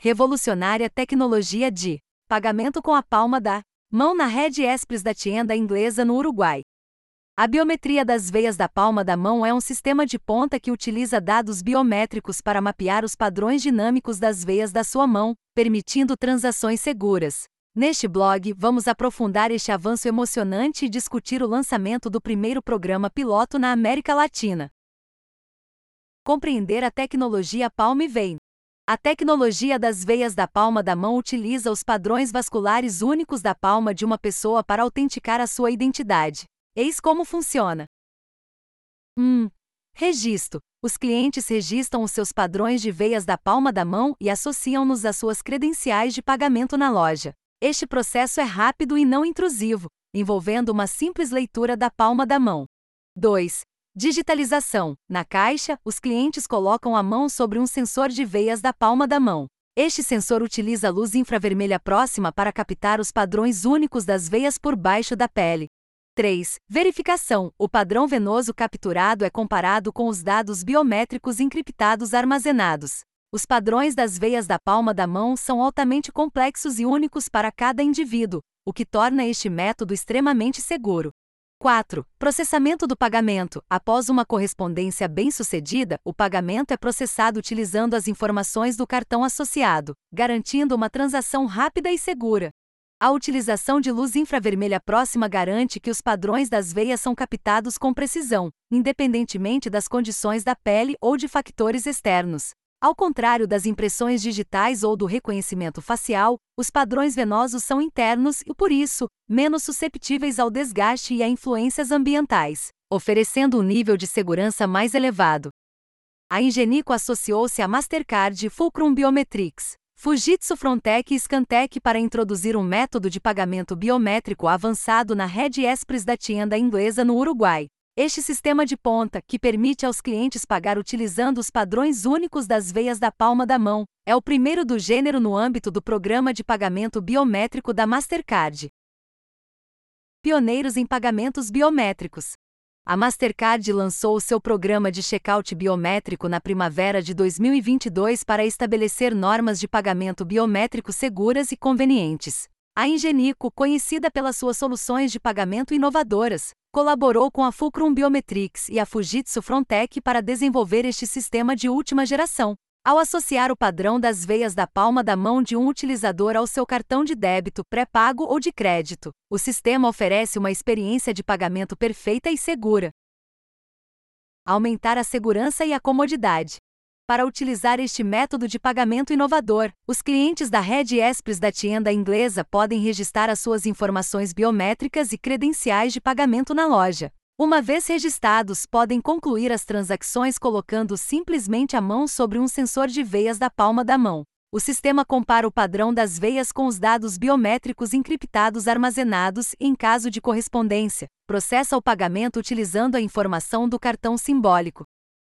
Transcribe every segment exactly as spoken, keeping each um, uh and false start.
revolucionária tecnologia de pagamento com a palma da mão na rede Express da Tienda Inglesa no Uruguai. A biometria das veias da palma da mão é um sistema de ponta que utiliza dados biométricos para mapear os padrões dinâmicos das veias da sua mão, permitindo transações seguras. Neste blog, vamos aprofundar este avanço emocionante e discutir o lançamento do primeiro programa piloto na América Latina. Compreender a tecnologia Palm Vein. A tecnologia das veias da palma da mão utiliza os padrões vasculares únicos da palma de uma pessoa para autenticar a sua identidade. Eis como funciona. um. Registro. Os clientes registram os seus padrões de veias da palma da mão e associam-nos às suas credenciais de pagamento na loja. Este processo é rápido e não intrusivo, envolvendo uma simples leitura da palma da mão. dois. Digitalização. Na caixa, os clientes colocam a mão sobre um sensor de veias da palma da mão. Este sensor utiliza a luz infravermelha próxima para captar os padrões únicos das veias por baixo da pele. três. Verificação. O padrão venoso capturado é comparado com os dados biométricos encriptados armazenados. Os padrões das veias da palma da mão são altamente complexos e únicos para cada indivíduo, o que torna este método extremamente seguro. quatro. Processamento do pagamento. Após uma correspondência bem-sucedida, o pagamento é processado utilizando as informações do cartão associado, garantindo uma transação rápida e segura. A utilização de luz infravermelha próxima garante que os padrões das veias são captados com precisão, independentemente das condições da pele ou de factores externos. Ao contrário das impressões digitais ou do reconhecimento facial, os padrões venosos são internos e, por isso, menos susceptíveis ao desgaste e a influências ambientais, oferecendo um nível de segurança mais elevado. A Ingenico associou-se à Mastercard e Fulcrum Biometrics, Fujitsu Frontech e Scantec para introduzir um método de pagamento biométrico avançado na rede Express da Tienda Inglesa no Uruguai. Este sistema de ponta, que permite aos clientes pagar utilizando os padrões únicos das veias da palma da mão, é o primeiro do gênero no âmbito do programa de pagamento biométrico da Mastercard. Pioneiros em pagamentos biométricos. A Mastercard lançou o seu programa de checkout biométrico na primavera de dois mil e vinte e dois para estabelecer normas de pagamento biométrico seguras e convenientes. A Ingenico, conhecida pelas suas soluções de pagamento inovadoras, colaborou com a Fulcrum Biometrics e a Fujitsu Frontech para desenvolver este sistema de última geração. Ao associar o padrão das veias da palma da mão de um utilizador ao seu cartão de débito pré-pago ou de crédito, o sistema oferece uma experiência de pagamento perfeita e segura. Aumentar a segurança e a comodidade. Para utilizar este método de pagamento inovador, os clientes da rede Express da Tienda Inglesa podem registrar as suas informações biométricas e credenciais de pagamento na loja. Uma vez registrados, podem concluir as transações colocando simplesmente a mão sobre um sensor de veias da palma da mão. O sistema compara o padrão das veias com os dados biométricos encriptados armazenados e, em caso de correspondência, processa o pagamento utilizando a informação do cartão simbólico,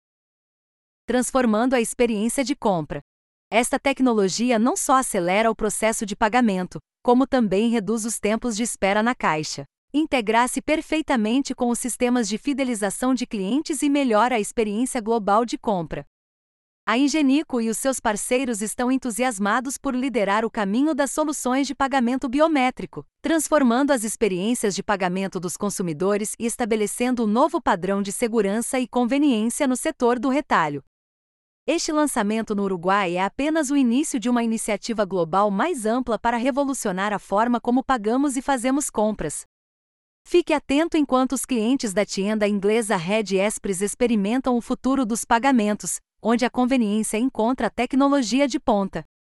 transformando a experiência de compra. Esta tecnologia não só acelera o processo de pagamento, como também reduz os tempos de espera na caixa. Integra-se perfeitamente com os sistemas de fidelização de clientes e melhora a experiência global de compra. A Ingenico e os seus parceiros estão entusiasmados por liderar o caminho das soluções de pagamento biométrico, transformando as experiências de pagamento dos consumidores e estabelecendo um novo padrão de segurança e conveniência no setor do retalho. Este lançamento no Uruguai é apenas o início de uma iniciativa global mais ampla para revolucionar a forma como pagamos e fazemos compras. Fique atento enquanto os clientes da Tienda Inglesa Red Express experimentam o futuro dos pagamentos, onde a conveniência encontra a tecnologia de ponta.